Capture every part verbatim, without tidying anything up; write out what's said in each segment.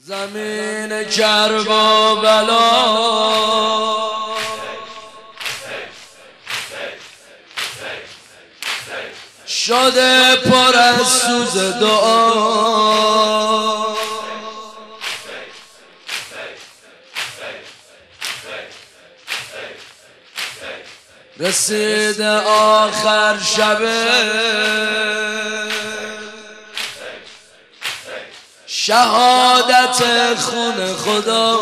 زمین کرب و بلا شده پر از سوز دعا، رسید آخر شبه شهادت خون خدا،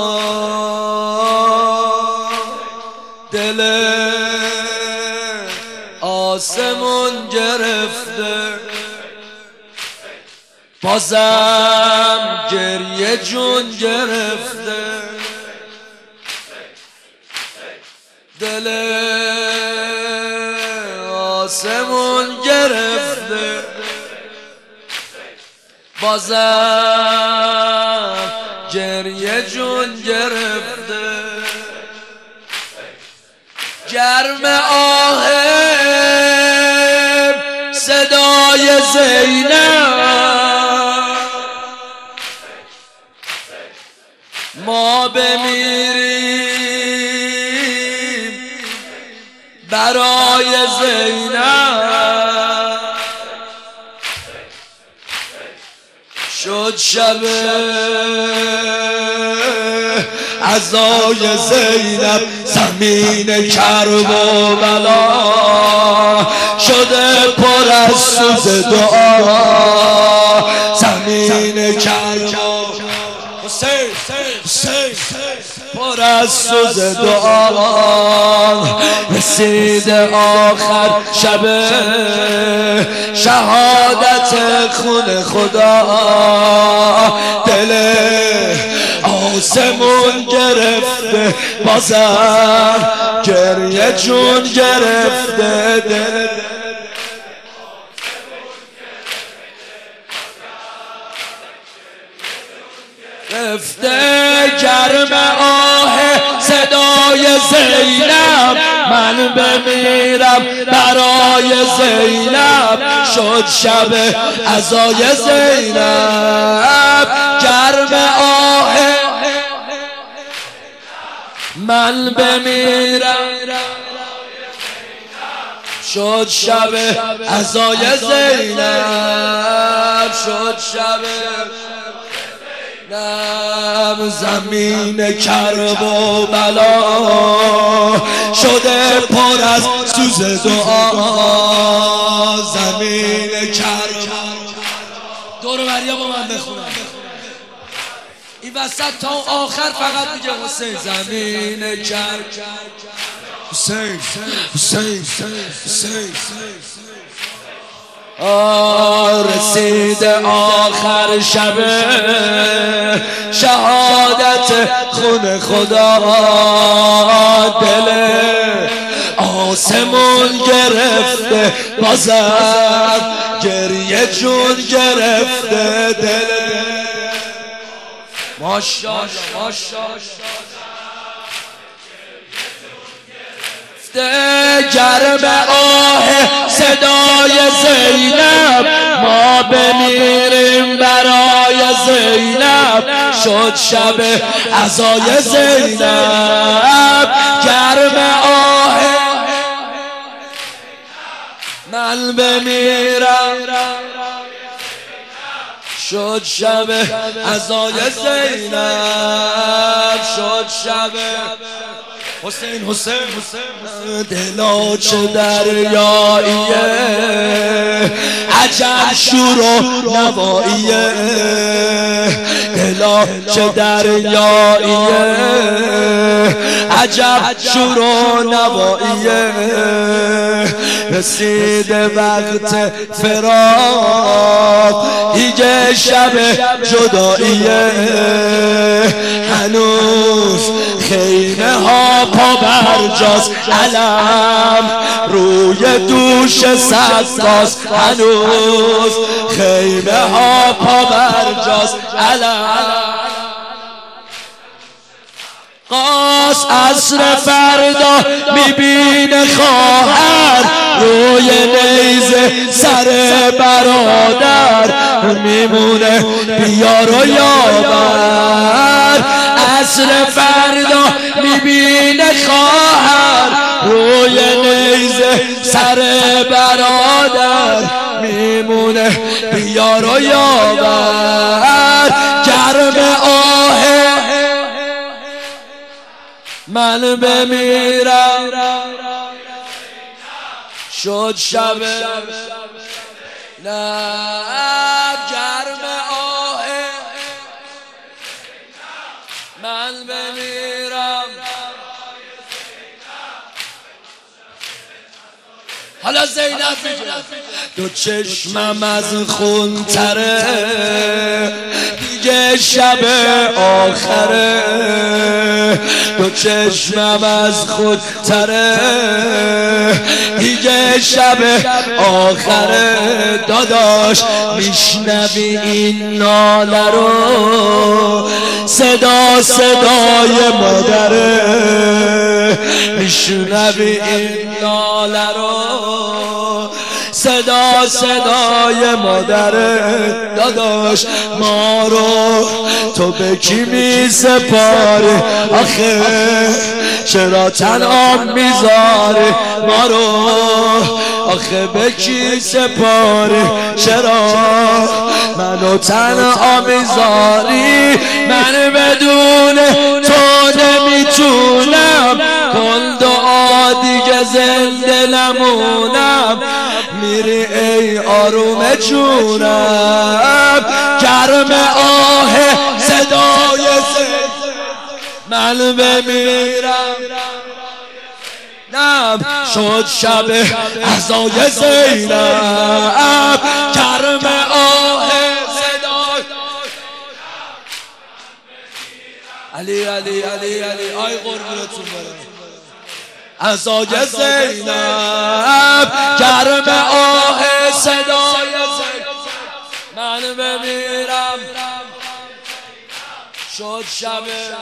دل آسمون گرفته بازم گریه جون گرفته، دل آسمون گرفته بازم گریه جون گرفته. گرم آه صدای زینب، ما بمیریم برای زینب، شد شب عزای زینب، زمین کرب و بلا شده پر از سوز دعا، زمین کرب پر از سوز دعا، رسید آخر شب شهادت خون خدا، دل آسمون گرفته بازم گریه جون گرفته، دل رفته. گرم آه صدای زینب، من بمیرم برای زینب، شد شب عزای زینب. گرم آه من بمیرم شد شب عزای زینب، شد شب نم. زمین کرب و بلا شده پر از سوز دعا، زمین کرب. دور و بریا با من بخونم این وسط تا آخر فقط میگه حسین. زمین کرب، حسین حسین حسین رسید آخر شب شهادت خون خدا، دل آسمون گرفته بازم گریه جون گرفته، دل ماشاءالله ماشاءالله. گرم آه صدای زینب، ما بمیریم برای زینب، شد شب عزای زینب. گرم آه من بمیرم شد شب عزای زینب، شد شب حسین حسین حسین. دلا چه دریاییه عجب شور و نواییه، دلا چه دریاییه عجب شور و نواییه، رسید وقت فراق دیگه شب جداییه، هنوز خیمه ها پا برجاست، علم روی دوش سقاست، هنوز خیمه ها پا برجاست، علم قاس عصر فردا میبینه خواهر روی نیزه سر برادر میمونه بیار و یاور. عصر فردا میبینه خواهر روی نیزه سر برادر میمونه بیار و یاور گرم آه من بمیرم شد شب نه گرم آه من بمیرم حالا زینب میگه دو چشمم از خون تره دیگه شب آخره دو چشمم از خون تره دیگه شب آخره داداش میشنوی این ناله رو صدا صدای مادره میشنوی این ناله رو صدا صدای مادره داداش ما رو تو به کی می سپاری آخه چرا تنها میذاری ما رو آخه به کی سپاری چرا منو تنها میذاری من بدون تو نمیتونم کن دعا دیگه زنده نمونم میری ای آروم جونم گرم آه صدای من بمیرم نم شد شب عزای زینب گرم آه صدای علی علی علی علی آی قربونتون برم عزای زینب گرم آه صدای من بمیرم شد شب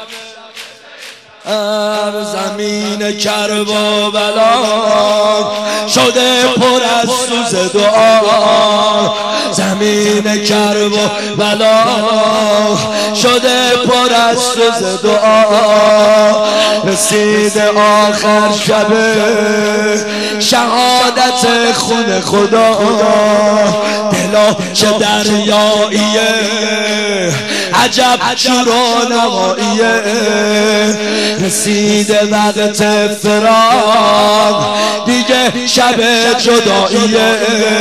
زمین کرب و بلا شده پر از سوز دعا زمین کرب و بلا شده پر از سوز دعا رسید آخر شب شهادت خون خدا دلا چه دریاییه عجب شور و نواییه رسید وقت فراق دیگه شب جداییه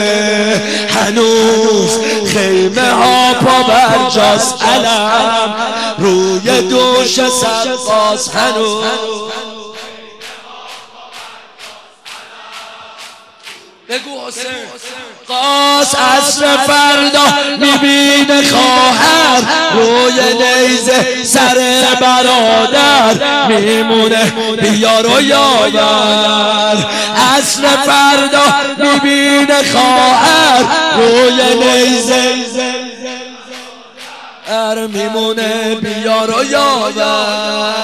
هنوز خیمه ها پا برجاست علم روی دوش سرباز هنوز بگو حسین قاس عصر فردا میبینه خواهر روی نیزه سر برادر میمونه بیار و یاور عصر فردا میبینه خواهر روی نیزه ار میمونه بیار و یاور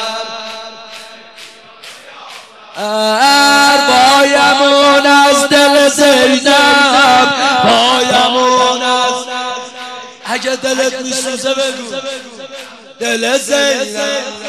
ار بایمون از دل زینب بایمون از اگه دلت میسوزه بگو دل زینب